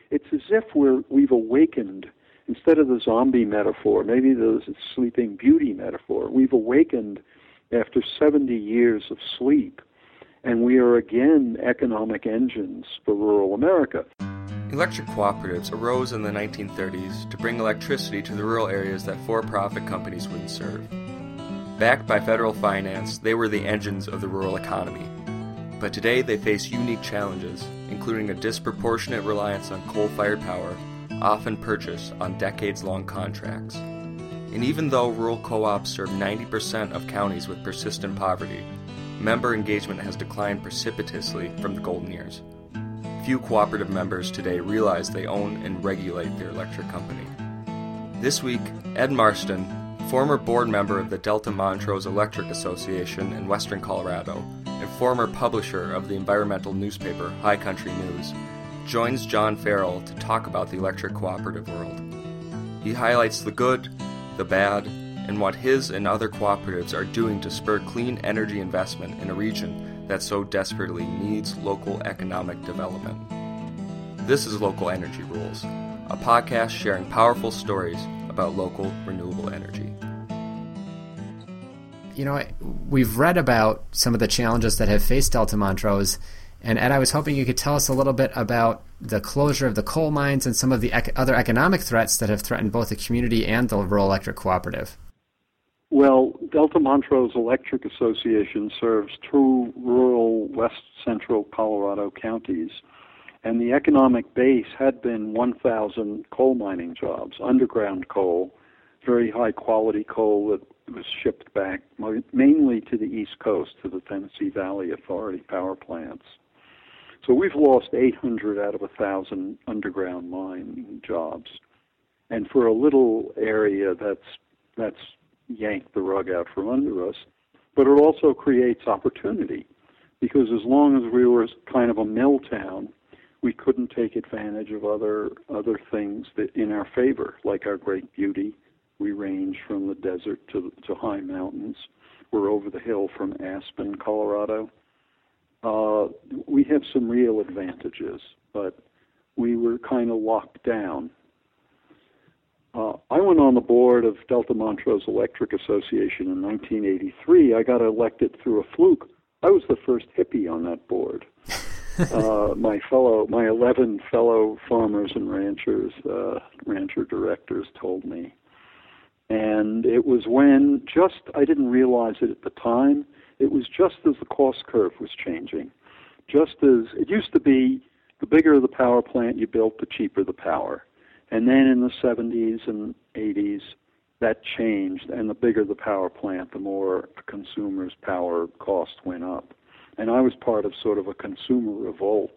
it's as if we've awakened. Instead of the zombie metaphor, maybe the Sleeping Beauty metaphor, we've awakened after 70 years of sleep, and we are again economic engines for rural America. Electric cooperatives arose in the 1930s to bring electricity to the rural areas that for-profit companies wouldn't serve. Backed by federal finance, they were the engines of the rural economy. But today they face unique challenges, including a disproportionate reliance on coal-fired power, often purchased on decades-long contracts. And even though rural co-ops serve 90% of counties with persistent poverty, member engagement has declined precipitously from the golden years. Few cooperative members today realize they own and regulate their electric company. This week, Ed Marston, former board member of the Delta Montrose Electric Association in Western Colorado and former publisher of the environmental newspaper High Country News, joins John Farrell to talk about the electric cooperative world. He highlights the good, the bad, and what his and other cooperatives are doing to spur clean energy investment in a region that so desperately needs local economic development. This is Local Energy Rules, a podcast sharing powerful stories about local renewable energy. You know, we've read about some of the challenges that have faced Delta Montrose, and Ed, I was hoping you could tell us a little bit about the closure of the coal mines and some of the other economic threats that have threatened both the community and the rural electric cooperative. Well, Delta Montrose Electric Association serves two rural west central Colorado counties, and the economic base had been 1,000 coal mining jobs, underground coal, very high quality coal that was shipped back mainly to the East Coast, to the Tennessee Valley Authority power plants. So we've lost 800 out of 1,000 underground mining jobs. And for a little area, that's yanked the rug out from under us. But it also creates opportunity, because as long as we were kind of a mill town, we couldn't take advantage of other things that in our favor, like our great beauty. We range from the desert to high mountains. We're over the hill from Aspen, Colorado. We have some real advantages, but we were kind of locked down. I went on the board of Delta Montrose Electric Association in 1983. I got elected through a fluke. I was the first hippie on that board. My 11 fellow farmers and ranchers, rancher directors told me. And it was when I didn't realize it at the time, it was just as the cost curve was changing. Just as it used to be, the bigger the power plant you built, the cheaper the power. And then in the 70s and 80s, that changed, and the bigger the power plant, the more a consumer's power cost went up. And I was part of sort of a consumer revolt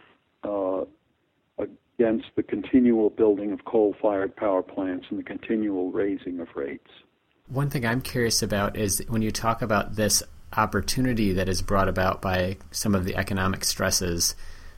against the continual building of coal-fired power plants and the continual raising of rates. One thing I'm curious about is when you talk about this opportunity that is brought about by some of the economic stresses,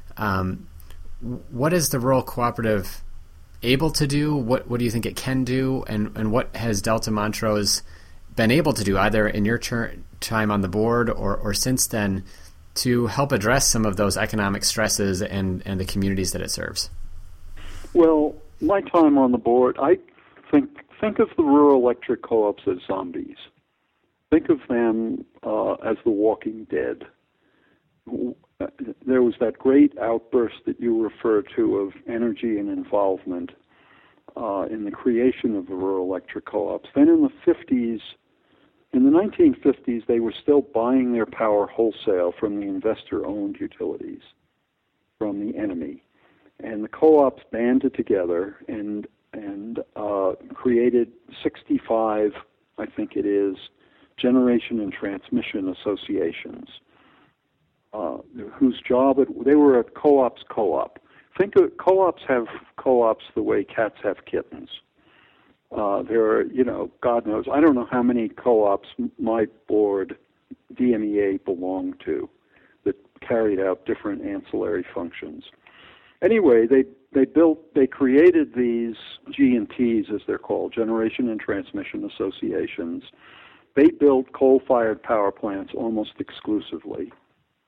what is the rural cooperative able to do? What do you think it can do? And what has Delta Montrose been able to do, either in your time on the board or since then, to help address some of those economic stresses and the communities that it serves? Well, my time on the board, I think of the rural electric co-ops as zombies. Think of them as the Walking Dead. There was that great outburst that you refer to of energy and involvement in the creation of the rural electric co-ops. Then in the 1950s, they were still buying their power wholesale from the investor-owned utilities, from the enemy. And the co-ops banded together and created 65, I think it is, generation and transmission associations, whose job they were a co-op's co-op. Think of co-ops have co-ops the way cats have kittens. There are, God knows, I don't know how many co-ops my board, DMEA, belonged to that carried out different ancillary functions. Anyway, they created these G&Ts, as they're called, Generation and Transmission Associations. They built coal-fired power plants almost exclusively.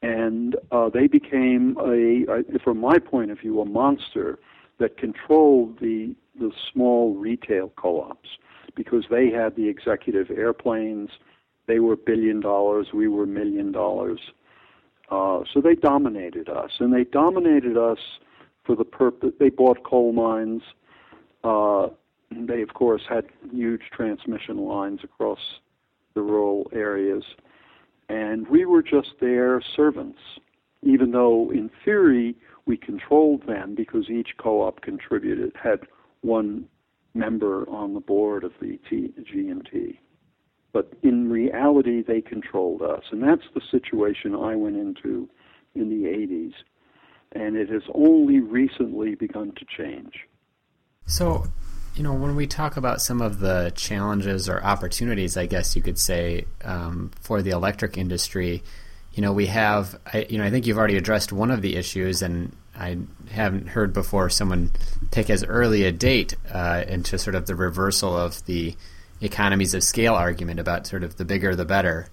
And they became, from my point of view, a monster that controlled the small retail co-ops because they had the executive airplanes. They were $1 billion, we were $1 million. So they dominated us, and they dominated us for the purpose. They bought coal mines. They, of course, had huge transmission lines across the rural areas, and we were just their servants, even though in theory we controlled them because each co-op had one member on the board of the G&T. But in reality, they controlled us, and that's the situation I went into in the 80s, and it has only recently begun to change. So, when we talk about some of the challenges or opportunities, I guess you could say, for the electric industry, we have, I think you've already addressed one of the issues, and I haven't heard before someone pick as early a date into sort of the reversal of the economies of scale argument about sort of the bigger the better,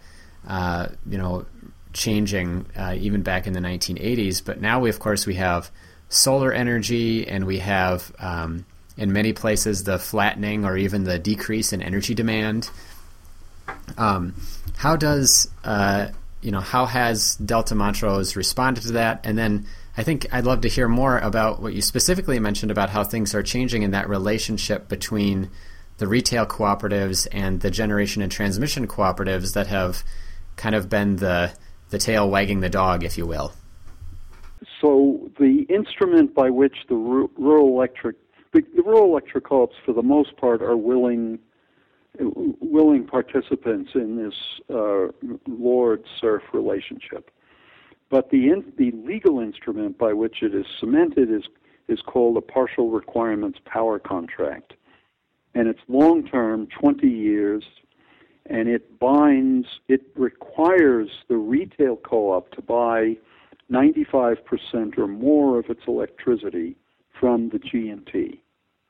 changing even back in the 1980s. But now, of course, we have solar energy, and we have, in many places, the flattening or even the decrease in energy demand. How has Delta Montrose responded to that? And then I think I'd love to hear more about what you specifically mentioned about how things are changing in that relationship between the retail cooperatives and the generation and transmission cooperatives that have kind of been the tail wagging the dog, if you will. So the instrument by which the rural electric co-ops, for the most part, are willing participants in this lord-serf relationship. But the legal instrument by which it is cemented is called a partial requirements power contract. And it's long-term, 20 years, and it requires the retail co-op to buy 95% or more of its electricity from the G&T.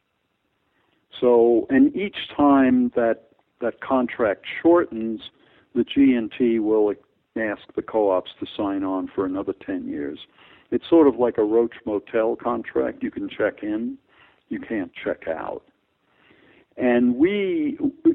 So, and each time that contract shortens, the G&T will ask the co-ops to sign on for another 10 years. It's sort of like a Roach Motel contract. You can check in, you can't check out. And we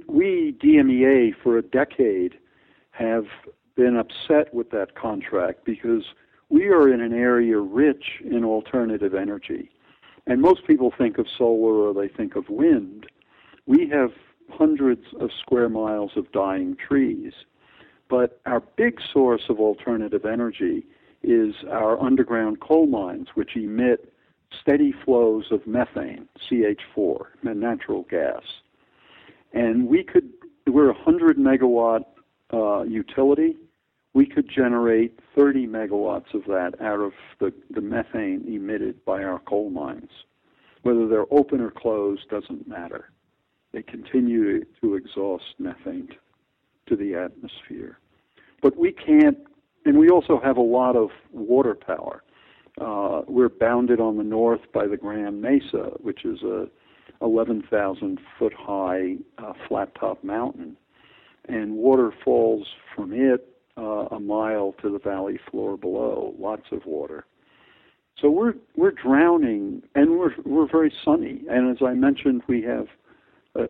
DMEA, for a decade, have been upset with that contract because we are in an area rich in alternative energy. And most people think of solar or they think of wind. We have hundreds of square miles of dying trees. But our big source of alternative energy is our underground coal mines, which emit steady flows of methane, CH4, natural gas. And we're a 100 megawatt utility. We could generate 30 megawatts of that out of the methane emitted by our coal mines. Whether they're open or closed doesn't matter. They continue to exhaust methane to the atmosphere. But we can't, and we also have a lot of water power. We're bounded on the north by the Grand Mesa, which is a 11,000-foot high flat-top mountain. And water falls from it a mile to the valley floor below, lots of water. So we're drowning, and we're very sunny. And as I mentioned, we have the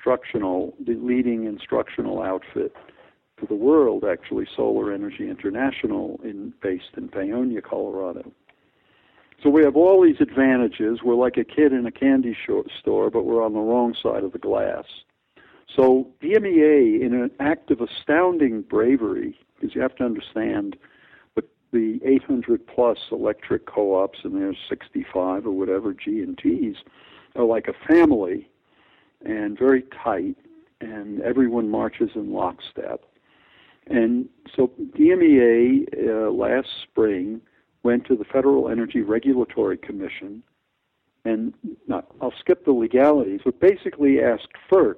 leading instructional outfit for the world, actually, Solar Energy International, based in Paonia, Colorado. So we have all these advantages. We're like a kid in a candy store, but we're on the wrong side of the glass. So DMEA, in an act of astounding bravery, because you have to understand the 800-plus electric co-ops, and there's 65 or whatever G&Ts, are like a family and very tight, and everyone marches in lockstep. And so DMEA last spring went to the Federal Energy Regulatory Commission, and I'll skip the legalities, but basically asked FERC,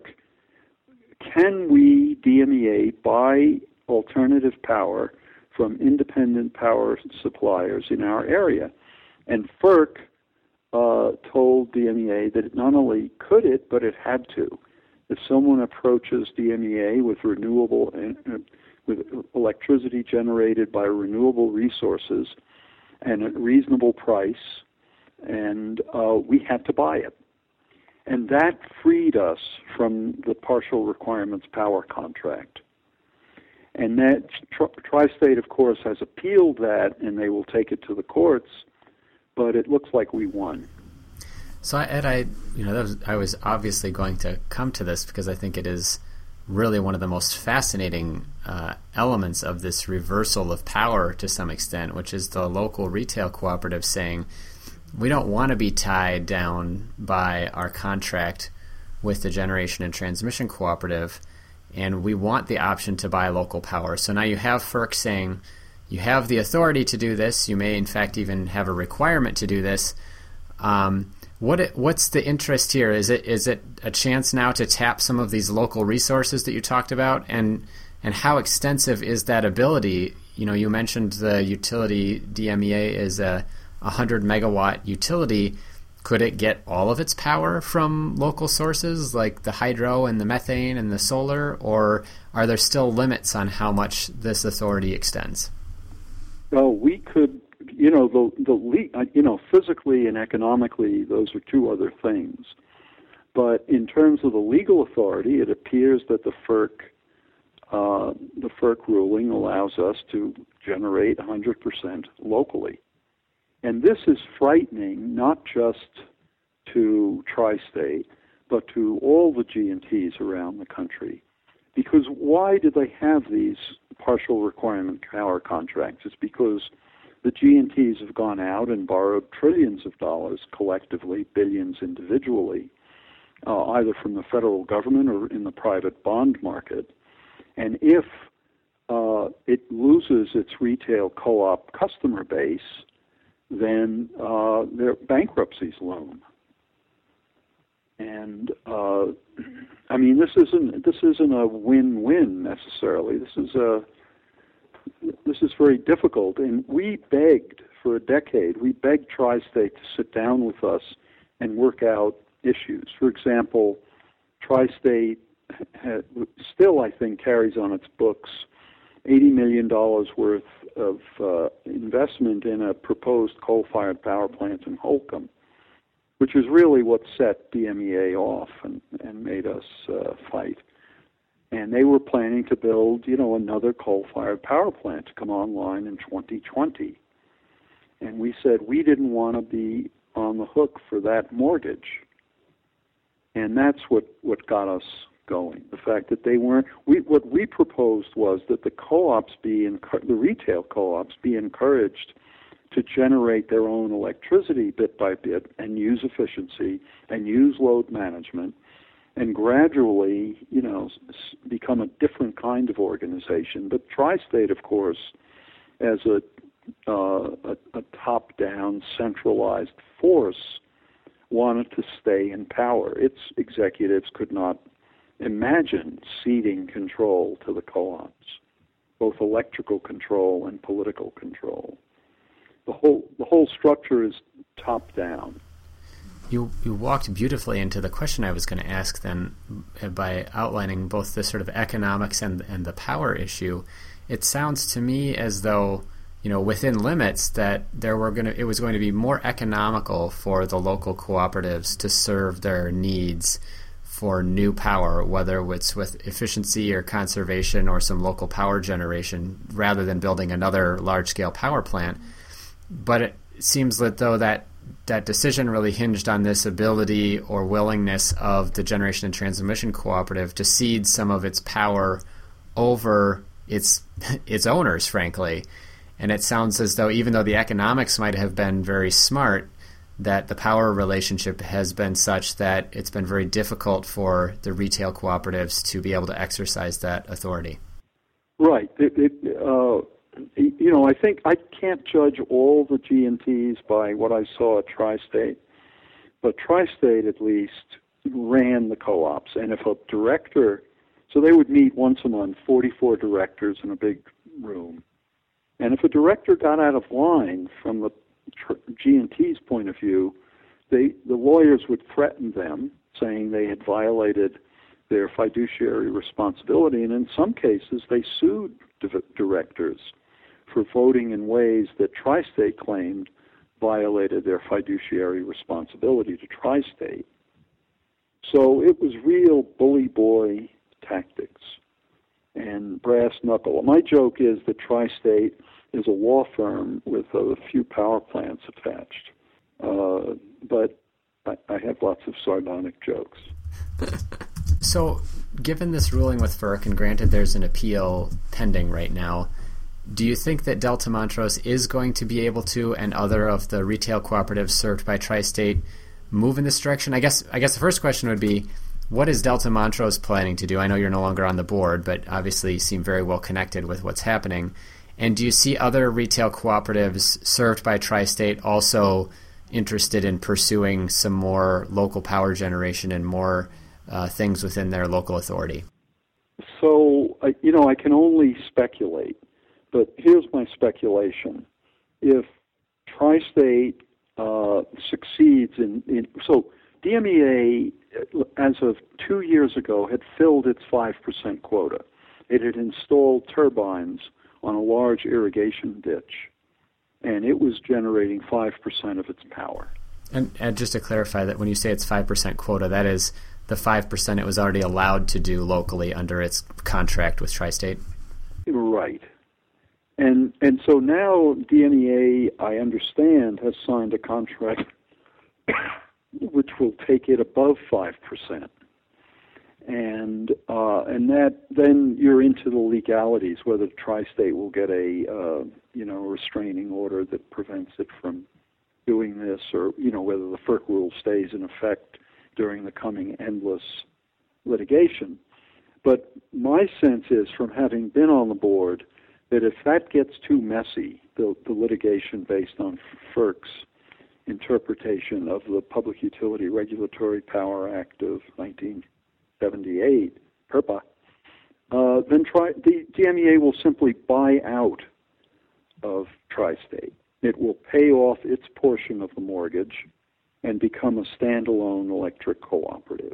can we, DMEA, buy alternative power from independent power suppliers in our area? And FERC told DMEA that not only could it, but it had to. If someone approaches DMEA with with electricity generated by renewable resources and at a reasonable price, and we had to buy it. And that freed us from the partial requirements power contract. And that Tri-State, of course, has appealed that, and they will take it to the courts, but it looks like we won. So, Ed, I was obviously going to come to this because I think it is really one of the most fascinating elements of this reversal of power to some extent, which is the local retail cooperative saying, we don't want to be tied down by our contract with the generation and transmission cooperative, and we want the option to buy local power. So now you have FERC saying you have the authority to do this. You may, in fact, even have a requirement to do this. What's the interest here? Is it a chance now to tap some of these local resources that you talked about, and how extensive is that ability? You mentioned the utility DMEA is a 100 megawatt utility. Could it get all of its power from local sources like the hydro and the methane and the solar, or are there still limits on how much this authority extends? Well, we could, physically and economically, those are two other things. But in terms of the legal authority, it appears that the FERC ruling allows us to generate 100% locally. And this is frightening, not just to Tri-State, but to all the G&Ts around the country. Because why do they have these partial requirement power contracts? It's because the G&Ts have gone out and borrowed trillions of dollars collectively, billions individually, either from the federal government or in the private bond market. And if it loses its retail co-op customer base, then their bankruptcies loom. And this isn't a win-win necessarily. This is very difficult. And we begged for a decade. We begged Tri-State to sit down with us and work out issues. For example, Tri-State still, I think, carries on its books $80 million worth of investment in a proposed coal-fired power plant in Holcomb, which is really what set DMEA off and made us fight. And they were planning to build, another coal-fired power plant to come online in 2020. And we said we didn't want to be on the hook for that mortgage. And that's what got us going. The fact that they weren't. What we proposed was that the co-ops the retail co-ops be encouraged to generate their own electricity bit by bit and use efficiency and use load management, and gradually, become a different kind of organization. But Tri-State, of course, as a top-down, centralized force, wanted to stay in power. Its executives could not imagine ceding control to the co-ops, both electrical control and political control. The whole structure is top-down. You walked beautifully into the question I was going to ask then by outlining both the sort of economics and the power issue. It sounds to me as though, within limits, that it was going to be more economical for the local cooperatives to serve their needs for new power, whether it's with efficiency or conservation or some local power generation, rather than building another large-scale power plant. But it seems that though that decision really hinged on this ability or willingness of the generation and transmission cooperative to cede some of its power over its owners, frankly. And it sounds as though even though the economics might have been very smart, that the power relationship has been such that it's been very difficult for the retail cooperatives to be able to exercise that authority. Right. I think I can't judge all the G&Ts by what I saw at Tri-State, but Tri-State at least ran the co-ops. And if a director, so they would meet once a month, 44 directors in a big room. And if a director got out of line from the G&T's point of view, the lawyers would threaten them, saying they had violated their fiduciary responsibility, and in some cases they sued directors for voting in ways that Tri-State claimed violated their fiduciary responsibility to Tri-State. So it was real bully boy tactics and brass knuckle. My joke is that Tri-State is a law firm with a few power plants attached. But I have lots of sardonic jokes. So, given this ruling with FERC, and granted there's an appeal pending right now, do you think that Delta Montrose is going to be able to, and other of the retail cooperatives served by Tri-State, move in this direction? I guess the first question would be, what is Delta Montrose planning to do? I know you're no longer on the board, but obviously you seem very well connected with what's happening. And do you see other retail cooperatives served by Tri-State also interested in pursuing some more local power generation and more things within their local authority? So, I can only speculate, but here's my speculation. If Tri-State succeeds so DMEA, as of 2 years ago, had filled its 5% quota. It had installed turbines on a large irrigation ditch, and it was generating 5% of its power. And just to clarify that when you say it's 5% quota, that is the 5% it was already allowed to do locally under its contract with Tri-State? Right. And so now DMEA, I understand, has signed a contract which will take it above 5%. And that then you're into the legalities, whether Tri-State will get a restraining order that prevents it from doing this, or whether the FERC rule stays in effect during the coming endless litigation. But my sense is, from having been on the board, that if that gets too messy, the litigation based on FERC's interpretation of the Public Utility Regulatory Power Act of 1978, PURPA, then the DMEA will simply buy out of Tri-State. It will pay off its portion of the mortgage and become a standalone electric cooperative.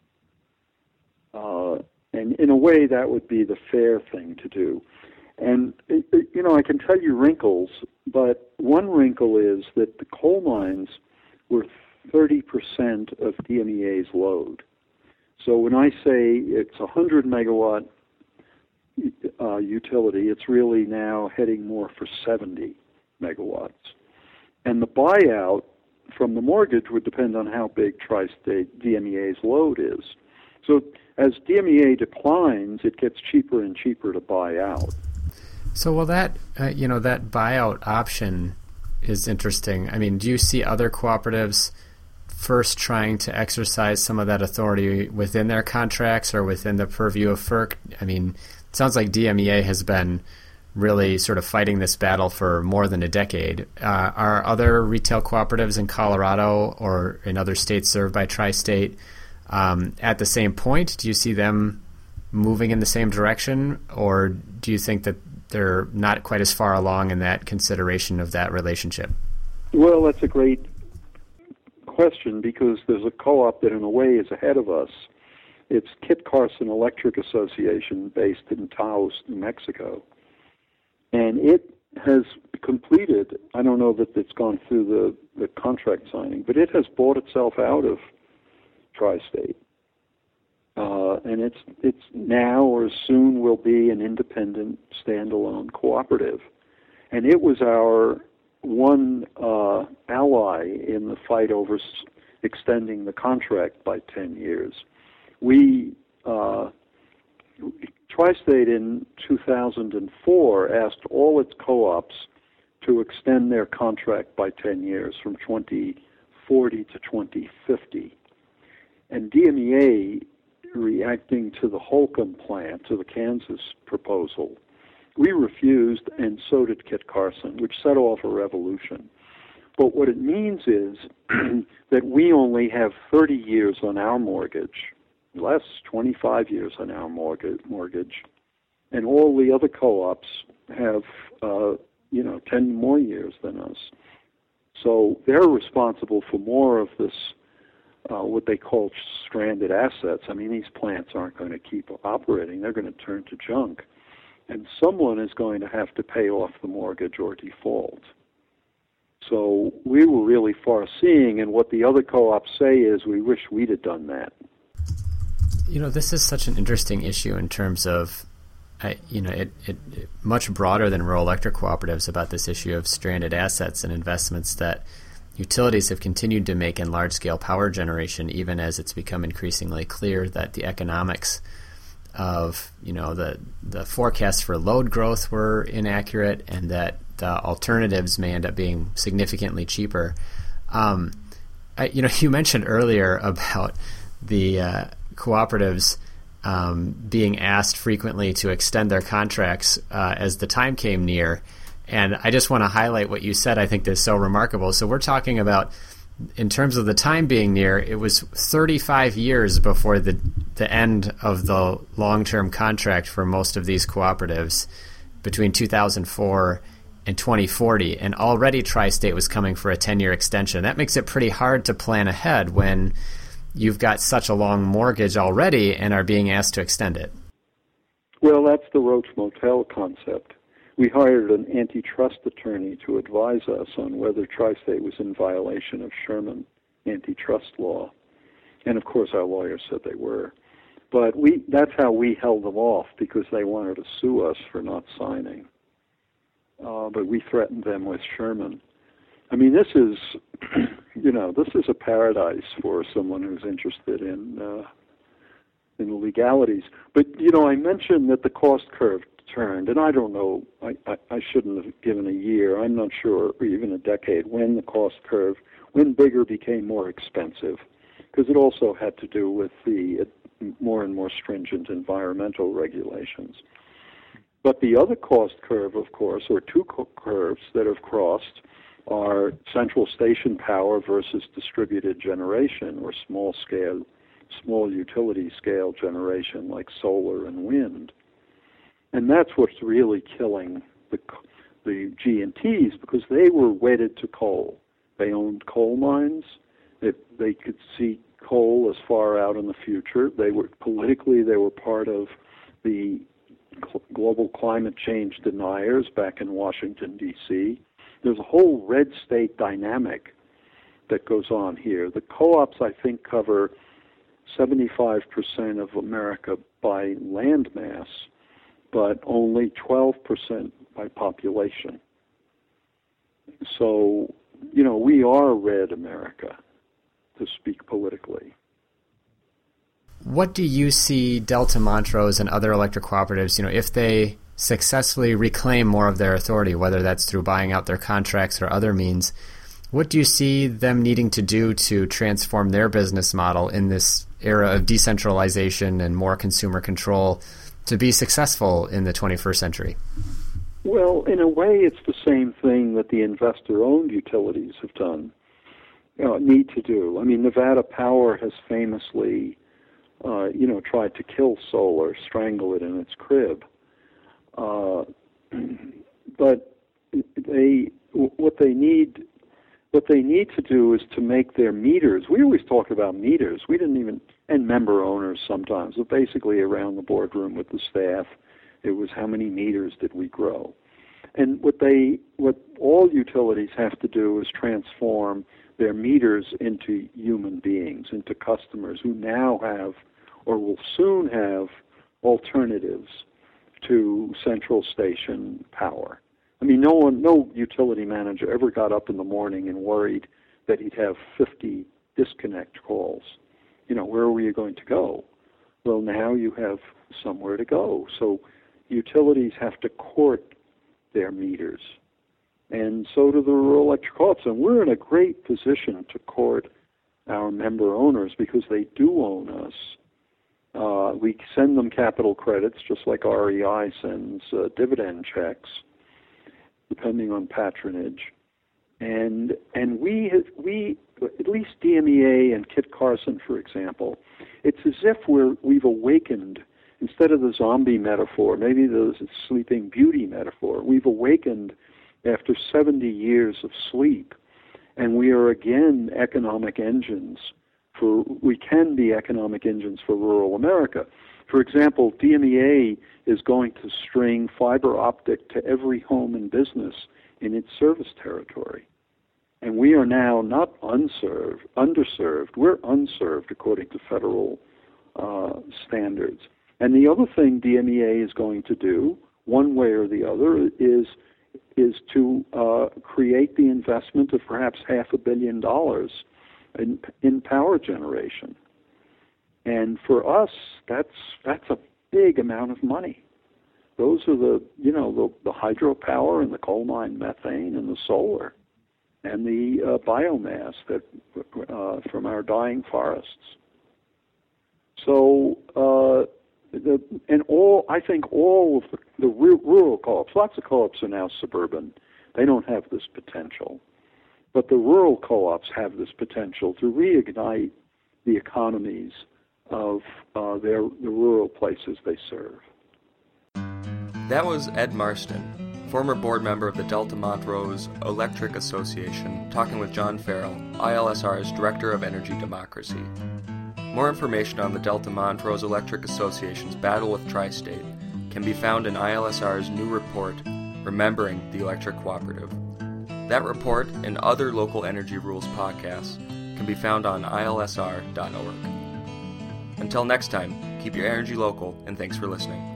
And in a way, that would be the fair thing to do. And, I can tell you wrinkles, but one wrinkle is that the coal mines were 30% of DMEA's load. So when I say it's a 100-megawatt utility, it's really now heading more for 70 megawatts. And the buyout from the mortgage would depend on how big Tri-State DMEA's load is. So as DMEA declines, it gets cheaper and cheaper to buy out. So, well, that buyout option is interesting. I mean, do you see other cooperatives first trying to exercise some of that authority within their contracts or within the purview of FERC? I mean, it sounds like DMEA has been really sort of fighting this battle for more than a decade. Are other retail cooperatives in Colorado or in other states served by Tri-State at the same point? Do you see them moving in the same direction, or do you think that they're not quite as far along in that consideration of that relationship? Well, that's a great question, because there's a co-op that in a way is ahead of us. It's Kit Carson Electric Association, based in Taos, New Mexico. And it has completed, I don't know that it's gone through the contract signing, but it has bought itself out of Tri-State. And it's now or soon will be an independent, standalone cooperative. And it was our one ally in the fight over extending the contract by 10 years. Tri-State in 2004 asked all its co-ops to extend their contract by 10 years from 2040 to 2050. And DMEA, reacting to the Holcomb plant, to the Kansas proposal, we refused, and so did Kit Carson, which set off a revolution. But what it means is that we only have 30 years on our mortgage, less 25 years on our mortgage, and all the other co-ops have 10 more years than us. So they're responsible for more of this, what they call stranded assets. I mean, these plants aren't going to keep operating. They're going to turn to junk. and someone is going to have to pay off the mortgage or default. So we were really far-seeing, and what the other co-ops say is, we wish we'd have done that. This is such an interesting issue in terms of, it much broader than rural electric cooperatives about this issue of stranded assets and investments that utilities have continued to make in large-scale power generation, even as it's become increasingly clear that the economics of, the forecasts for load growth were inaccurate and that the alternatives may end up being significantly cheaper. You mentioned earlier about the cooperatives being asked frequently to extend their contracts as the time came near. And I just want to highlight what you said. I think that's so remarkable. So we're talking about, in terms of the time being near, it was 35 years before the end of the long-term contract for most of these cooperatives between 2004 and 2040. And already Tri-State was coming for a 10-year extension. That makes it pretty hard to plan ahead when you've got such a long mortgage already and are being asked to extend it. Well, that's the Roach Motel concept. We hired an antitrust attorney to advise us on whether Tri-State was in violation of Sherman antitrust law. And, of course, our lawyers said they were. But that's how we held them off, because they wanted to sue us for not signing. But we threatened them with Sherman. I mean, this is, this is a paradise for someone who's interested in the legalities. But, I mentioned that the cost curve turned, and I don't know, I shouldn't have given a year, I'm not sure, or even a decade, when the cost curve, when bigger became more expensive, because it also had to do with the more and more stringent environmental regulations. But the other cost curve, of course, or two curves that have crossed, are central station power versus distributed generation, or small utility scale generation like solar and wind. And that's what's really killing the G&Ts, because they were wedded to coal. They owned coal mines. They could see coal as far out in the future. They were part of the global climate change deniers back in Washington, D.C. There's a whole red state dynamic that goes on here. The co-ops, I think, cover 75% of America by land mass, but only 12% by population. So, we are red America, to speak politically. What do you see Delta Montrose and other electric cooperatives, if they successfully reclaim more of their authority, whether that's through buying out their contracts or other means, what do you see them needing to do to transform their business model in this era of decentralization and more consumer control to be successful in the 21st century? Well, in a way, it's the same thing that the investor-owned utilities have done, need to do. I mean, Nevada Power has famously, tried to kill solar, strangle it in its crib. But what they need to do is to make their meters. We always talk about meters. We didn't even, and member owners sometimes, but basically around the boardroom with the staff, it was how many meters did we grow. And what all utilities have to do is transform their meters into human beings, into customers who now have, or will soon have, alternatives to central station power. I mean, no utility manager ever got up in the morning and worried that he'd have 50 disconnect calls. Where were you going to go? Well, now you have somewhere to go. So utilities have to court their meters. And so do the rural electric co-ops. And we're in a great position to court our member owners because they do own us. We send them capital credits just like REI sends dividend checks, depending on patronage. And we, at least DMEA and Kit Carson, for example, it's as if we've awakened, instead of the zombie metaphor, maybe the Sleeping Beauty metaphor, we've awakened after 70 years of sleep, and we are again economic engines we can be economic engines for rural America. For example, DMEA is going to string fiber optic to every home and business in its service territory. And we are now not underserved, we're unserved according to federal standards. And the other thing DMEA is going to do, one way or the other, is to create the investment of perhaps $500 million in power generation. And for us, that's a big amount of money. Those are the hydropower and the coal mine methane and the solar and the biomass that from our dying forests. So I think all of the rural co-ops, lots of co-ops are now suburban. They don't have this potential. But the rural co-ops have this potential to reignite the economies of the rural places they serve. That was Ed Marston, former board member of the Delta Montrose Electric Association, talking with John Farrell, ILSR's Director of Energy Democracy. More information on the Delta Montrose Electric Association's battle with Tri-State can be found in ILSR's new report, Remembering the Electric Cooperative. That report and other local energy rules podcasts can be found on ilsr.org. Until next time, keep your energy local, and thanks for listening.